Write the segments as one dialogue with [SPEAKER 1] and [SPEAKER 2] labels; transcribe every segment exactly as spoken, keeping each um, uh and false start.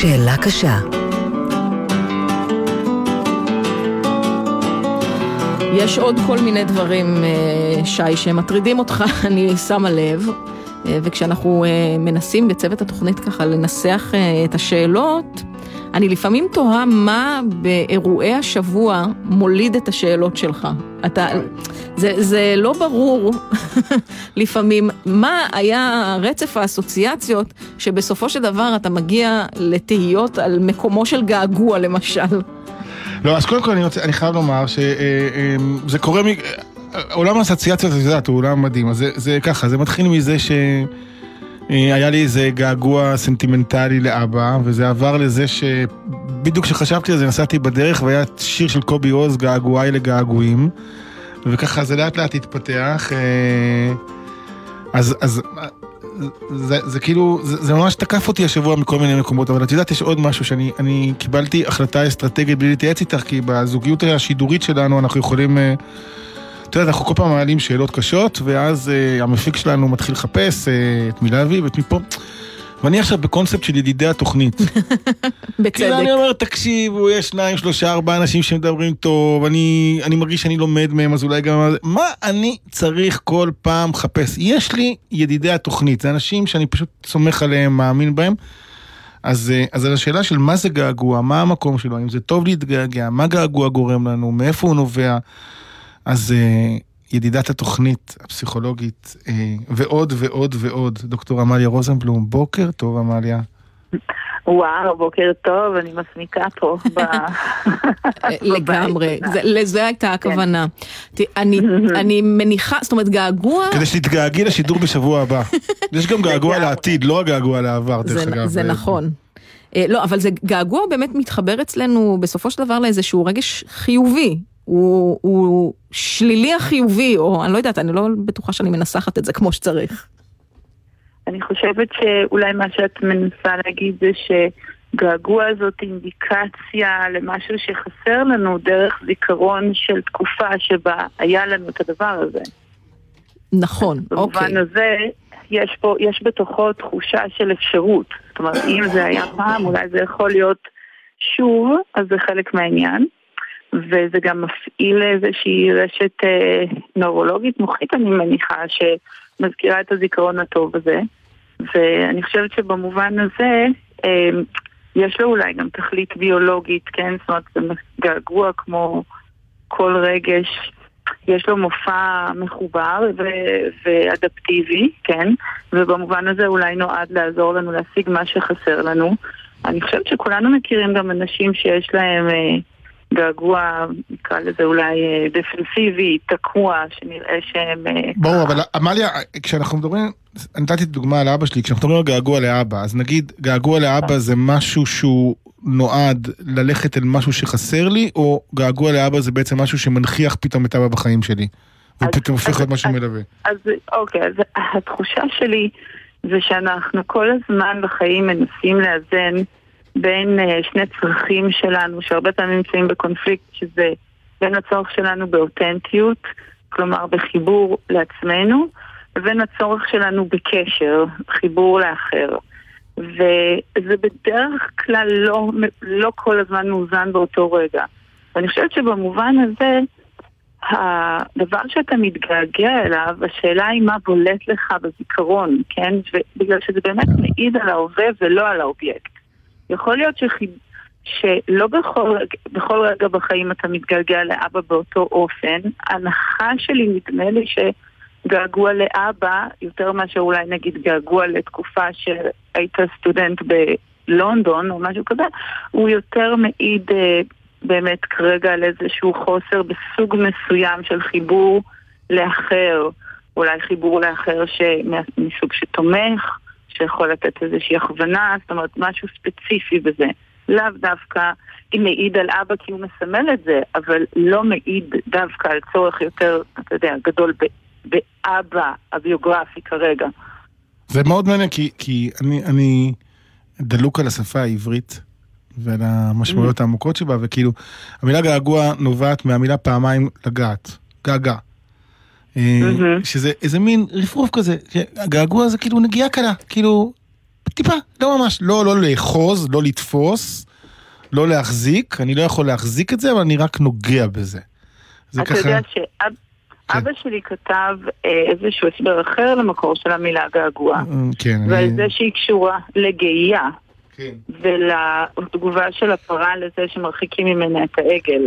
[SPEAKER 1] שאלה קשה.
[SPEAKER 2] יש עוד כל מיני דברים, שי, שמטרידים אותך, אני שמה לב, וכשאנחנו מנסים בצוות התוכנית ככה לנסח את השאלות, אני לפעמים תוהה מה באירועי השבוע מוליד את השאלות שלך. אתה, זה, זה לא ברור לפעמים מה היה רצף האסוציאציות שבסופו של דבר אתה מגיע לתהיות על מקומו של געגוע למשל.
[SPEAKER 3] לא, אז קודם כל אני, רוצה, אני חייב לומר שזה קורה, עולם האסוציאציות, זה הוא עולם מדהים, אז זה, זה ככה, זה מתחיל מזה ש... היה לי איזה געגוע סנטימנטלי לאבא, וזה עבר לזה שבדיוק כשחשבתי על זה נסעתי בדרך, והיה שיר של קובי עוז, געגועי לגעגועים, וככה זה לאט לאט התפתח. אז, אז זה, זה כאילו, זה, זה ממש תקף אותי השבוע מכל מיני מקומות, אבל את יודעת, יש עוד משהו שאני אני קיבלתי החלטה אסטרטגית בלי להתייעץ איתך, כי בזוגיות השידורית שלנו אנחנו יכולים... אתה יודע, אנחנו כל פעם מעלים שאלות קשות, ואז uh, המפיק שלנו מתחיל לחפש uh, את מי להביא ואת מפה. ואני עכשיו בקונספט של ידידי התוכנית.
[SPEAKER 2] בצדק.
[SPEAKER 3] כאילו אני אומר, תקשיבו, יש שניים, שלושה, ארבעה אנשים שמדברים טוב, אני, אני מרגיש שאני לומד מהם, אז אולי גם... מה אני צריך כל פעם לחפש? יש לי ידידי התוכנית, זה אנשים שאני פשוט סומך עליהם, מאמין בהם. אז, אז על השאלה של מה זה געגוע, מה המקום שלו, אם זה טוב להתגעגע, מה געגוע גורם לנו, מאיפה הוא נובע, אז ידידת התוכנית הפסיכולוגית, ועוד ועוד ועוד, דוקטור עמליה רוזנבלום, בוקר טוב עמליה.
[SPEAKER 4] וואו, בוקר טוב, אני מסמיקה פה.
[SPEAKER 2] לגמרי, לזה הייתה הכוונה. אני מניחה, זאת אומרת, געגוע...
[SPEAKER 3] כדי שתתגעגעי לשידור בשבוע הבא. יש גם געגוע לעתיד, לא הגעגוע לעבר, דרך אגב.
[SPEAKER 2] זה נכון. לא, אבל זה געגוע באמת מתחבר אצלנו בסופו של דבר לאיזשהו רגש חיובי. הוא, הוא שלילי החיובי, או אני לא יודעת, אני לא בטוחה שאני מנסחת את זה כמו שצריך.
[SPEAKER 4] אני חושבת שאולי מה שאת מנסה להגיד זה שגעגוע זאת אינדיקציה למשהו שחסר לנו דרך זיכרון של תקופה שבה היה לנו את הדבר הזה.
[SPEAKER 2] נכון,
[SPEAKER 4] במובן
[SPEAKER 2] אוקיי.
[SPEAKER 4] הזה יש פה, יש בתוכו תחושה של אפשרות. זאת אומרת, אם זה היה פעם, אולי זה יכול להיות שוב, אז זה חלק מהעניין. וזה גם מפעיל איזושהי רשת אה, נורולוגית מוחית, אני מניחה, שמזכירה את הזיכרון הטוב הזה. ואני חושבת שבמובן הזה, אה, יש לו אולי גם תכלית ביולוגית, כן? זאת אומרת, זה געגוע כמו כל רגש, יש לו מופע מחובר ו- ואדפטיבי, כן? ובמובן הזה אולי נועד לעזור לנו להשיג מה שחסר לנו. אני חושבת שכולנו מכירים גם אנשים שיש להם... אה, געגוע, נקרא לזה אולי דפנסיבי, תקוע, שנראה שהם...
[SPEAKER 3] ברור, אבל עמליה, כשאנחנו מדברים, נתתי דוגמה על אבא שלי, כשאנחנו מדברים על געגוע לאבא, אז נגיד, געגוע לאבא זה משהו שהוא נועד ללכת אל משהו שחסר לי, או געגוע לאבא זה בעצם משהו שמנחיח פתאום את אבא בחיים שלי, ופתאום הופך להיות משהו מלווה.
[SPEAKER 4] אז אוקיי, אז התחושה שלי זה שאנחנו כל הזמן בחיים מנסים לאזן בין שני צרכים שלנו, שהרבה פעמים נמצאים בקונפליקט, שזה בין הצורך שלנו באותנטיות, כלומר בחיבור לעצמנו, ובין הצורך שלנו בקשר, חיבור לאחר. וזה בדרך כלל לא, לא כל הזמן מאוזן באותו רגע. ואני חושבת שבמובן הזה, הדבר שאתה מתגעגע אליו, השאלה היא מה בולט לך בזיכרון, כן? בגלל שזה באמת מעיד על ההווה ולא על האובייקט. יכול להיות שחיב... שלא בכל, בכל רגע בחיים אתה מתגעגע לאבא באותו אופן. ההנחה שלי נדמה לי שגעגוע לאבא, יותר מאשר אולי נגיד געגוע לתקופה שהיית סטודנט בלונדון או משהו כזה, הוא יותר מעיד באמת כרגע על איזשהו חוסר בסוג מסוים של חיבור לאחר, אולי חיבור לאחר מסוג שתומך, שיכול לתת איזושהי הכוונה, זאת אומרת משהו ספציפי בזה. לאו דווקא אם מעיד על אבא כי הוא מסמל את זה, אבל לא מעיד דווקא על צורך יותר, אתה יודע, גדול באבא הביוגרפי כרגע.
[SPEAKER 3] זה מאוד מעניין, כי, כי אני, אני דלוק על השפה העברית, ועל המשמעויות mm-hmm. העמוקות שבה, וכאילו, המילה געגוע נובעת מהמילה פעמיים לגעת, געגע. Mm-hmm. שזה איזה מין רפרוף כזה, געגוע זה כאילו נגיעה קלה, כאילו, טיפה, לא ממש, לא, לא לאחוז, לא לתפוס, לא להחזיק, אני לא יכול להחזיק את זה, אבל אני רק נוגע בזה.
[SPEAKER 4] אתה ככה... יודע שאבא כן. שלי כתב איזשהו הסבר אחר למקור של המילה געגוע,
[SPEAKER 3] כן,
[SPEAKER 4] ועל
[SPEAKER 3] אני...
[SPEAKER 4] זה שהיא קשורה לגאייה,
[SPEAKER 3] כן.
[SPEAKER 4] ולתגובה של הפרה לזה שמרחיקים ממנה את העגל.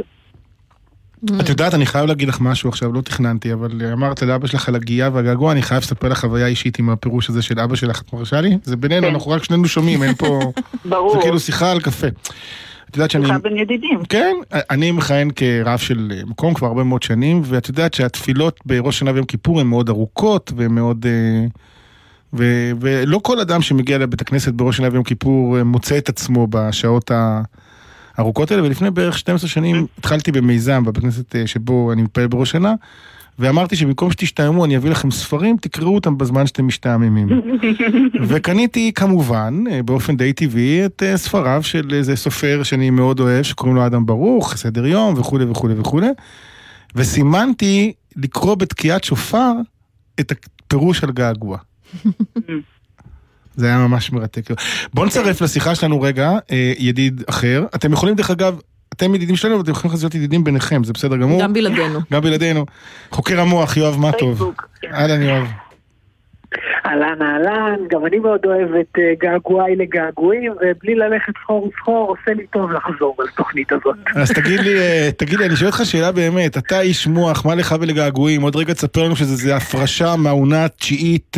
[SPEAKER 3] את יודעת, אני חייב להגיד לך משהו עכשיו, לא תכננתי, אבל אמרת לאבא שלך על הגאייה והגעגוע, אני חייב לספר לך חוויה אישית עם הפירוש הזה של אבא שלך, את מרשה לי? זה בינינו, אנחנו רק שנינו שומעים, אין פה...
[SPEAKER 4] ברור.
[SPEAKER 3] זה כאילו שיחה על קפה. את יודעת שאני...
[SPEAKER 4] שיחה בין ידידים.
[SPEAKER 3] כן, אני מכהן כרב של מקום כבר הרבה מאוד שנים, ואת יודעת שהתפילות בראש שנה ויום כיפור הן מאוד ארוכות, ומאוד... ו... ולא כל אדם שמגיע לבית הכנסת בראש שנה ויום כיפור מוצא את עצמו בשעות ה... ארוכות האלה, ולפני בערך שתים עשרה שנים התחלתי במיזם בבית כנסת שבו אני מתפעל בראש שנה, ואמרתי שבמקום שתשתעמו אני אביא לכם ספרים, תקראו אותם בזמן שאתם משתעממים. וקניתי כמובן, באופן די טבעי, את ספריו של איזה סופר שאני מאוד אוהב, שקוראים לו אדם ברוך, סדר יום וכו' וכו' וכו', וסימנתי לקרוא בתקיעת שופר את הפירוש על געגוע. זה היה ממש מרתק. בואו נצרף לשיחה שלנו רגע, ידיד אחר. אתם יכולים דרך אגב, אתם ידידים שלנו, ואתם יכולים להיות ידידים ביניכם, זה בסדר גמור?
[SPEAKER 2] גם בלעדינו.
[SPEAKER 3] גם בלעדינו. חוקר המוח, יואב מה טוב. אהלן יואב.
[SPEAKER 1] אהלן, אהלן, גם אני מאוד אוהב את געגועי לגעגועים, ובלי ללכת סחור וסחור, עושה לי טוב לחזור לתוכנית הזאת.
[SPEAKER 3] אז תגיד לי, תגיד לי, אני שואל אותך שאלה באמת, אתה איש מוח, מה לך ולגעגועים? עוד רגע תספר לנו שזה הפרשה מהעונה התשיעית,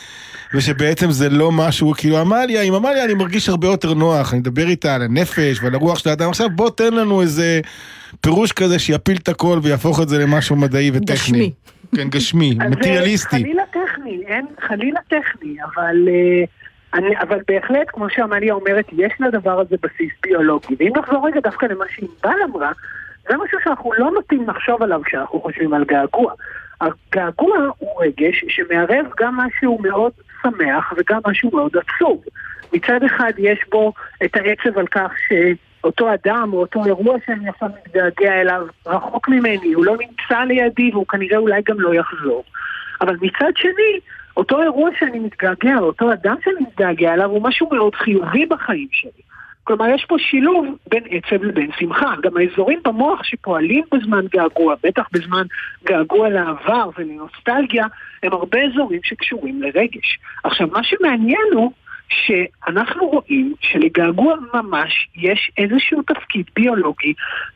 [SPEAKER 3] ושבעצם זה לא משהו, כאילו אמליה, עם אמליה אני מרגיש הרבה יותר נוח, אני מדבר איתה על הנפש ועל הרוח של האדם, עכשיו בוא תן לנו איזה פירוש כזה שיפיל את הכל ויהפוך את זה למשהו מדעי וטכני.
[SPEAKER 2] גשמי.
[SPEAKER 3] כן, גשמי, מטריאליסטי.
[SPEAKER 1] חלילה טכני, אין, חלילה טכני, אבל, אני, אבל בהחלט, כמו שאמליה אומרת, יש לדבר הזה בסיס ביולוגי, ואם נחזור רגע דווקא למה שענבל אמרה, זה משהו שאנחנו לא נוטים לחשוב עליו כשאנחנו חושבים על געגוע. הגעגוע הוא רגש שמערב גם משהו מאוד שמח וגם משהו מאוד עצוב. מצד אחד יש בו את העצב על כך שאותו אדם או אותו אירוע שאני עכשיו מתגעגע אליו רחוק ממני, הוא לא נמצא לידי והוא כנראה אולי גם לא יחזור. אבל מצד שני, אותו אירוע שאני מתגעגע, אותו אדם שאני מתגעגע אליו הוא משהו מאוד חיובי בחיים שלי. כלומר, יש פה שילוב בין עצב לבין שמחה. גם האזורים במוח שפועלים בזמן געגוע, בטח בזמן געגוע לעבר ולנוסטלגיה, הם הרבה אזורים שקשורים לרגש. עכשיו, מה שמעניין הוא שאנחנו רואים שלגעגוע ממש יש איזשהו תפקיד ביולוגי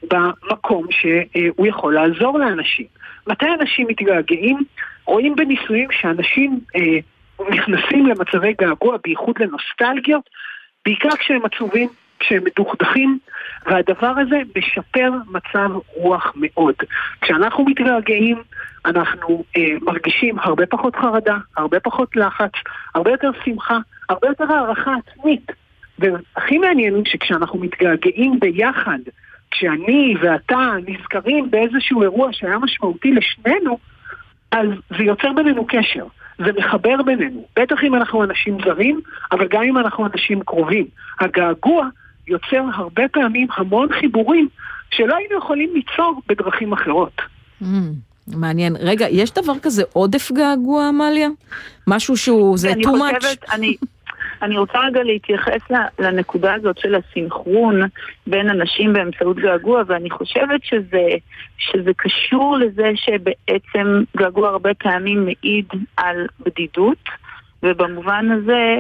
[SPEAKER 1] במקום שהוא יכול לעזור לאנשים. מתי אנשים מתגעגעים? רואים בניסויים שאנשים אה, נכנסים למצבי געגוע, בייחוד לנוסטלגיות, בעיקר כשהם עצובים, כשהם מדוכדכים, והדבר הזה משפר מצב רוח מאוד. כשאנחנו מתגעגעים, אנחנו אה, מרגישים הרבה פחות חרדה, הרבה פחות לחץ, הרבה יותר שמחה, הרבה יותר הערכה עצמית. והכי מעניין הוא שכשאנחנו מתגעגעים ביחד, כשאני ואתה נזכרים באיזשהו אירוע שהיה משמעותי לשנינו, אז זה יוצר בינינו קשר. זה מחבר בינינו, בטח אם אנחנו אנשים זרים, אבל גם אם אנחנו אנשים קרובים. הגעגוע יוצר הרבה פעמים המון חיבורים שלא היינו יכולים ליצור בדרכים אחרות.
[SPEAKER 2] Mm, מעניין. רגע, יש דבר כזה עודף געגוע, אמליה? משהו שהוא, זה too much?
[SPEAKER 4] חושבת, אני, אני רוצה רגע להתייחס לנקודה הזאת של הסינכרון בין אנשים באמצעות געגוע, ואני חושבת שזה, שזה קשור לזה שבעצם געגוע הרבה פעמים מעיד על בדידות, ובמובן הזה,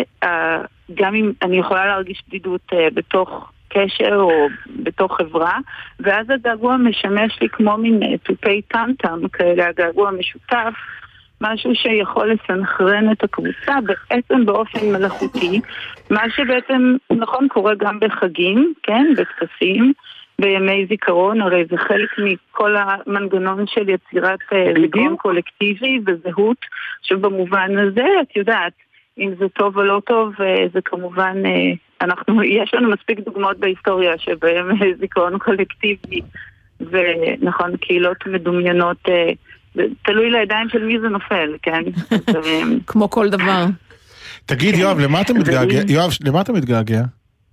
[SPEAKER 4] גם אם אני יכולה להרגיש בדידות בתוך קשר או בתוך חברה, ואז הגעגוע משמש לי כמו מין תופי טמטם כאלה, הגעגוע משותף, משהו שיכול לסנכרן את הקבוצה בעצם באופן מלאכותי, מה שבעצם נכון קורה גם בחגים, כן, בטקסים, בימי זיכרון, הרי זה חלק מכל המנגנון של יצירת זיכרון קולקטיבי וזהות, שבמובן הזה, את יודעת, אם זה טוב או לא טוב, זה כמובן, אנחנו, יש לנו מספיק דוגמאות בהיסטוריה שבהם זיכרון קולקטיבי, ונכון, קהילות מדומיינות, תלוי לידיים של מי זה נופל, כן?
[SPEAKER 2] כמו כל דבר.
[SPEAKER 3] תגיד, יואב, למה אתה מתגעגע? יואב, למה אתה מתגעגע?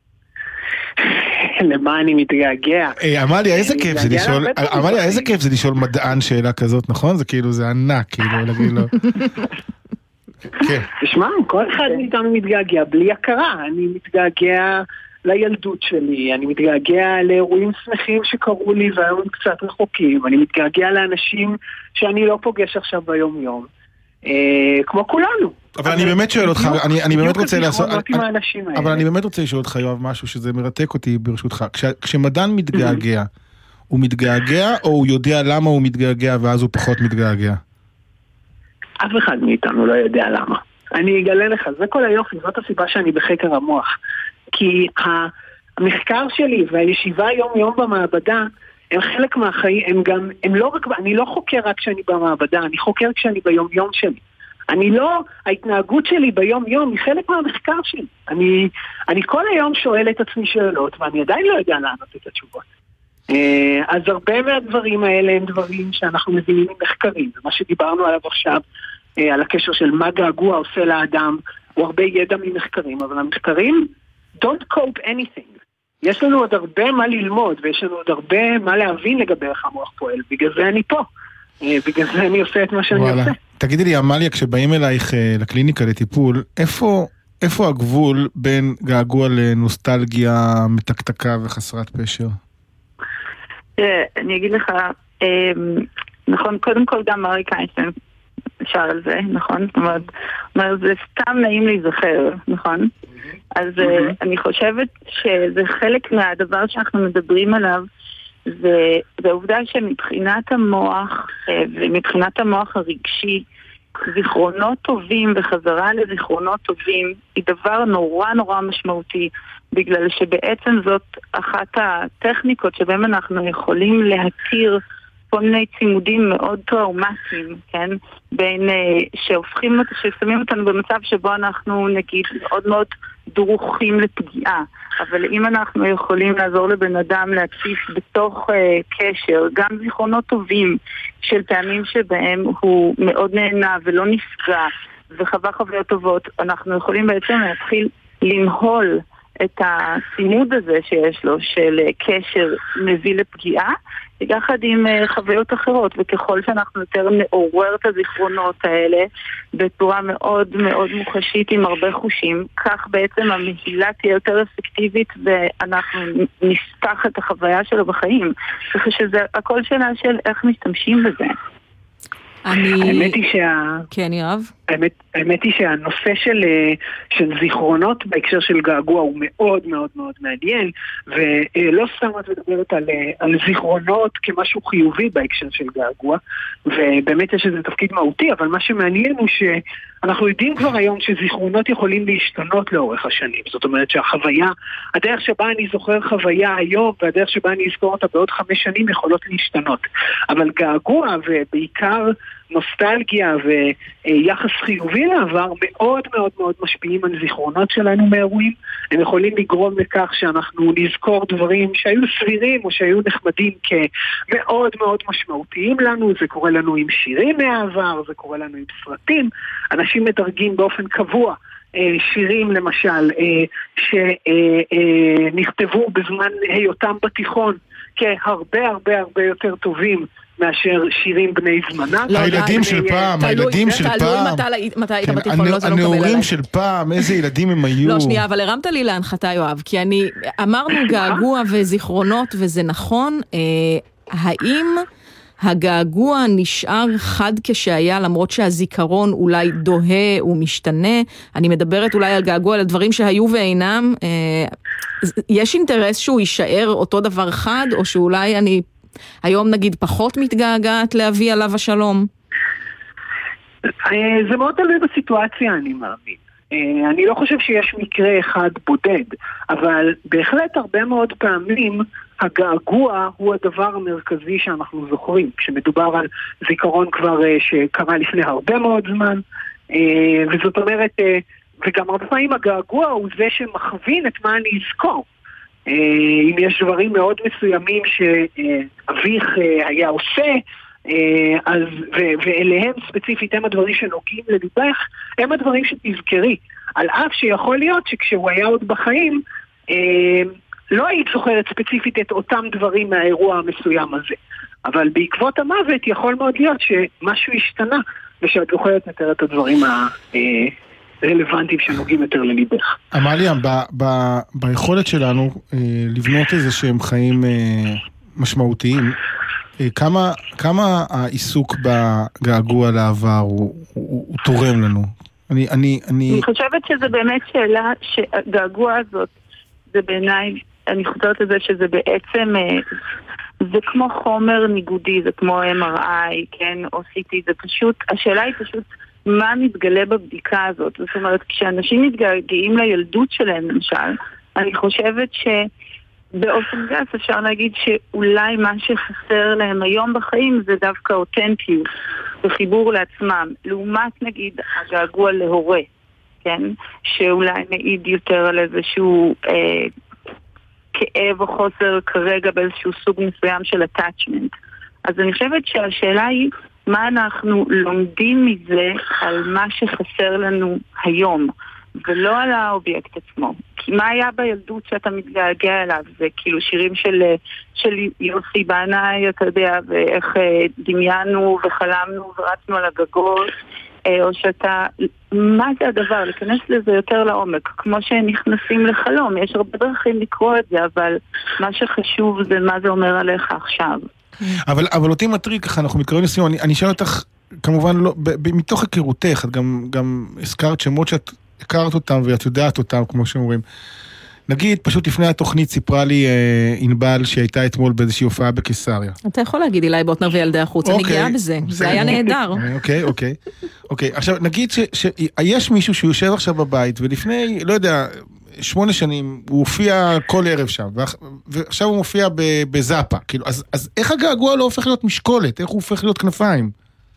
[SPEAKER 1] למה אני מתגעגע?
[SPEAKER 3] אמליה, איזה כיף זה לשאול, אמליה, איזה כיף זה לשאול מדען שאלה כזאת, נכון? זה כאילו, זה ענק, כאילו, להגיד לו. כן.
[SPEAKER 1] תשמע, כל אחד מאיתנו מתגעגע בלי הכרה. אני מתגעגע לילדות שלי, אני מתגעגע לאירועים שמחים שקרו לי והיום קצת רחוקים, אני מתגעגע לאנשים שאני לא פוגש עכשיו ביום יום. כמו כולנו.
[SPEAKER 3] אבל אני באמת שואל אותך, אני באמת רוצה לעשות, אבל אני באמת רוצה לשאול אותך, יואב, משהו שזה מרתק אותי ברשותך. כשמדען מתגעגע, הוא מתגעגע או הוא יודע למה הוא מתגעגע ואז הוא פחות מתגעגע?
[SPEAKER 1] אף אחד מאיתנו לא יודע למה. אני אגלה לך, זה כל היופי, זאת הסיבה שאני בחקר המוח. כי המחקר שלי והישיבה יום יום במעבדה הם חלק מהחיים, הם גם, הם לא רק, אני לא חוקר רק כשאני במעבדה, אני חוקר כשאני ביום יום שלי. אני לא, ההתנהגות שלי ביום יום היא חלק מהמחקר שלי. אני, אני כל היום שואל את עצמי שאלות, ואני עדיין לא יודע לענות את התשובות. אז הרבה מהדברים האלה הם דברים שאנחנו מבינים ממחקרים, ומה שדיברנו עליו עכשיו, על הקשר של מה געגוע עושה לאדם, הוא הרבה ידע ממחקרים, אבל המחקרים don't cope anything. יש לנו עוד הרבה מה ללמוד, ויש לנו עוד הרבה מה להבין לגבי איך המוח פועל, בגלל זה אני פה, בגלל זה אני עושה את מה שאני וואלה. עושה.
[SPEAKER 3] תגידי לי, אמליה, כשבאים אלייך לקליניקה לטיפול, איפה, איפה הגבול בין געגוע לנוסטלגיה מתקתקה וחסרת פשר?
[SPEAKER 4] אני אגיד לך, נכון, קודם כל גם אריק איינשטיין שר על זה, נכון? זאת אומרת, זה סתם נעים להיזכר, נכון? אז אני חושבת שזה חלק מהדבר שאנחנו מדברים עליו, זה העובדה שמבחינת המוח ומבחינת המוח הרגשי, זיכרונות טובים וחזרה לזיכרונות טובים היא דבר נורא נורא משמעותי, בגלל שבעצם זאת אחת הטכניקות שבהם אנחנו יכולים להתיר כל מיני צימודים מאוד טראומטיים, כן? בין שהופכים, ששמים אותנו במצב שבו אנחנו נגיד מאוד מאוד דרוכים לפגיעה, אבל אם אנחנו יכולים לעזור לבן אדם להציף בתוך uh, קשר גם זיכרונות טובים של פעמים שבהם הוא מאוד נהנה ולא נפגע וחווה חוויות טובות, אנחנו יכולים בעצם להתחיל למהול את הסימוד הזה שיש לו של קשר מביא לפגיעה יחד עם חוויות אחרות, וככל שאנחנו יותר נעורר את הזיכרונות האלה בצורה מאוד מאוד מוחשית עם הרבה חושים, כך בעצם המהילה תהיה יותר אפקטיבית ואנחנו נפתח את החוויה שלו בחיים. ככה שזה הכל שאלה של איך משתמשים בזה.
[SPEAKER 2] אני...
[SPEAKER 1] האמת היא שה...
[SPEAKER 2] כן, יואב?
[SPEAKER 1] האמת, האמת היא שהנושא של, של זיכרונות בהקשר של געגוע הוא מאוד מאוד מאוד מעניין, ולא סתם את מדברת על, על זיכרונות כמשהו חיובי בהקשר של געגוע, ובאמת יש איזה תפקיד מהותי, אבל מה שמעניין הוא שאנחנו יודעים כבר היום שזיכרונות יכולים להשתנות לאורך השנים. זאת אומרת שהחוויה, הדרך שבה אני זוכר חוויה היום, והדרך שבה אני אזכור אותה בעוד חמש שנים יכולות להשתנות. אבל געגוע ובעיקר נוסטלגיה ויחס חיובי לעבר מאוד מאוד מאוד משפיעים על זיכרונות שלנו מאירועים. הם יכולים לגרום לכך שאנחנו נזכור דברים שהיו סבירים או שהיו נחמדים כמאוד מאוד משמעותיים לנו. זה קורה לנו עם שירים מהעבר, זה קורה לנו עם סרטים. אנשים מדרגים באופן קבוע שירים למשל שנכתבו בזמן היותם בתיכון כהרבה הרבה הרבה יותר טובים מאשר שירים בני זמנה.
[SPEAKER 3] הילדים של פעם, הילדים של פעם.
[SPEAKER 2] תלוי מתי היית בתיכון, לא זה לא מקבל עליי.
[SPEAKER 3] הנעורים של פעם, איזה ילדים הם היו.
[SPEAKER 2] לא, שנייה, אבל הרמת לי להנחתה, יואב, כי אני, אמרנו געגוע וזיכרונות, וזה נכון, האם הגעגוע נשאר חד כשהיה, למרות שהזיכרון אולי דוהה ומשתנה? אני מדברת אולי על געגוע לדברים שהיו ואינם. יש אינטרס שהוא יישאר אותו דבר חד, או שאולי אני היום נגיד פחות מתגעגעת להביא עליו השלום?
[SPEAKER 1] זה מאוד תלוי בסיטואציה, אני מאמין. אני לא חושב שיש מקרה אחד בודד, אבל בהחלט הרבה מאוד פעמים הגעגוע הוא הדבר המרכזי שאנחנו זוכרים, כשמדובר על זיכרון כבר שקרה לפני הרבה מאוד זמן, וזאת אומרת, וגם הרבה פעמים הגעגוע הוא זה שמכווין את מה אני אזכור. אם יש דברים מאוד מסוימים שאביך היה עושה, אז, ו- ואליהם ספציפית הם הדברים שנוגעים לליבך, הם הדברים שתזכרי, על אף שיכול להיות שכשהוא היה עוד בחיים לא היית זוכרת ספציפית את אותם דברים מהאירוע המסוים הזה, אבל בעקבות המוות יכול מאוד להיות שמשהו השתנה ושאת זוכרת יותר את הדברים הרלוונטיים שנוגעים יותר לליבך.
[SPEAKER 3] עמליה, ביכולת שלנו לבנות איזה שהם חיים משמעותיים, כמה, כמה העיסוק בגעגוע לעבר הוא, הוא, הוא תורם לנו? אני, אני, אני...
[SPEAKER 4] אני חושבת שזה באמת שאלה שהגעגוע הזאת, זה בעיניי, אני חושבת לזה שזה בעצם, זה כמו חומר ניגודי, זה כמו אם אר איי, כן, או סי טי, זה פשוט, השאלה היא פשוט מה מתגלה בבדיקה הזאת. זאת אומרת, כשאנשים מתגעגעים לילדות שלהם, למשל, אני חושבת ש... באופן גס אפשר להגיד שאולי מה שחסר להם היום בחיים זה דווקא אותנטיות וחיבור לעצמם, לעומת נגיד הגעגוע להורה, כן? שאולי מעיד יותר על איזשהו אה, כאב או חוסר כרגע באיזשהו סוג מסוים של attachment. אז אני חושבת שהשאלה היא מה אנחנו לומדים מזה על מה שחסר לנו היום, ולא על האובייקט עצמו. כי מה היה בילדות שאתה מתגעגע אליו? זה כאילו שירים של, של יוסי בעיניי, אתה יודע, ואיך דמיינו וחלמנו ורצנו על הגגות, או שאתה... מה זה הדבר? להיכנס לזה יותר לעומק. כמו שנכנסים לחלום, יש הרבה דרכים לקרוא את זה, אבל מה שחשוב זה מה זה אומר עליך עכשיו.
[SPEAKER 3] אבל, אבל אותי מטריד ככה, אנחנו מקראים לסיום, אני, אני אשאל אותך, כמובן, לא, ב, ב, מתוך היכרותך, את גם, גם הזכרת שמות שאת הכרת אותם ואת יודעת אותם, כמו שאומרים. נגיד, פשוט לפני התוכנית סיפרה לי אה, ענבל שהייתה אתמול באיזושהי הופעה בקיסריה.
[SPEAKER 2] אתה יכול להגיד אילי בוטנר וילדי החוץ, אני גאה בזה, זה היה נהדר.
[SPEAKER 3] אוקיי, אוקיי. אוקיי, עכשיו נגיד שיש מישהו שיושב עכשיו בבית, ולפני, לא יודע, שמונה שנים, הוא הופיע כל ערב שם, ועכשיו הוא מופיע בזאפה, כאילו, אז איך הגעגוע לא הופך להיות משקולת? איך הוא הופך להיות כנפיים?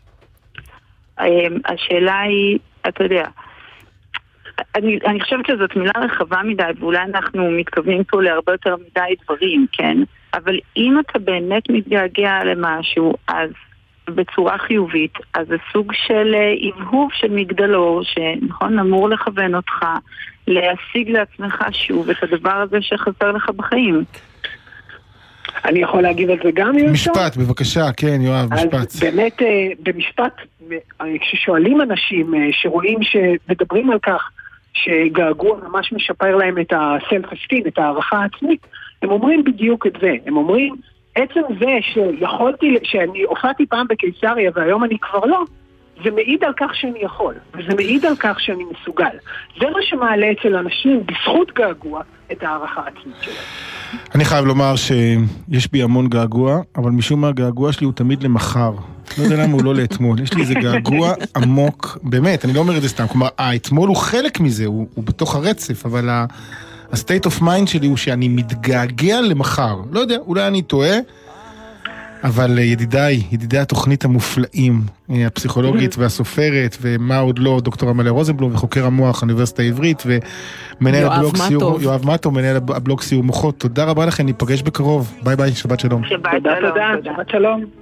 [SPEAKER 4] השאלה היא, אתה יודע, אני, אני חושבת שזאת מילה רחבה מדי, ואולי אנחנו מתכוונים פה להרבה יותר מדי דברים, כן? אבל אם אתה באמת מתגעגע למשהו, אז בצורה חיובית, אז זה סוג של הבהוב של מגדלור, שנכון, אמור לכוון אותך, להשיג לעצמך שוב את הדבר הזה שחסר לך בחיים.
[SPEAKER 1] אני יכול להגיד על זה גם, יואב?
[SPEAKER 3] משפט, בבקשה, כן, יואב, משפט.
[SPEAKER 1] אז באמת, במשפט, כששואלים אנשים שרואים שמדברים על כך, שגעגוע ממש משפר להם את הסלף-אסטים, את הערכה העצמית, הם אומרים בדיוק את זה. הם אומרים, עצם זה שיכולתי, שאני הופעתי פעם בקיסריה והיום אני כבר לא, זה מעיד על כך שאני יכול, וזה מעיד על כך שאני מסוגל. זה מה שמעלה אצל אנשים בזכות געגוע את הערכה העצמית שלהם.
[SPEAKER 3] אני חייב לומר שיש בי המון געגוע, אבל משום מה הגעגוע שלי הוא תמיד למחר. לא יודע למה הוא לא לאתמול. יש לי איזה געגוע עמוק, באמת, אני לא אומר את זה סתם. כלומר, האתמול הוא חלק מזה, הוא, הוא בתוך הרצף, אבל ה-state of mind שלי הוא שאני מתגעגע למחר. לא יודע, אולי אני טועה, אבל ידידיי, ידידי התוכנית המופלאים, הפסיכולוגית והסופרת, ומה עוד לא, דוקטור עמליה רוזנבלום, וחוקר המוח, האוניברסיטה העברית, ומנהל הבלוג סיור, יואב מטוב, מנהל הבלוג סיור מוחות. תודה רבה לכם, ניפגש בקרוב. ביי ביי, שבת שלום.
[SPEAKER 4] שבת שלום.
[SPEAKER 1] תודה, שבת שלום.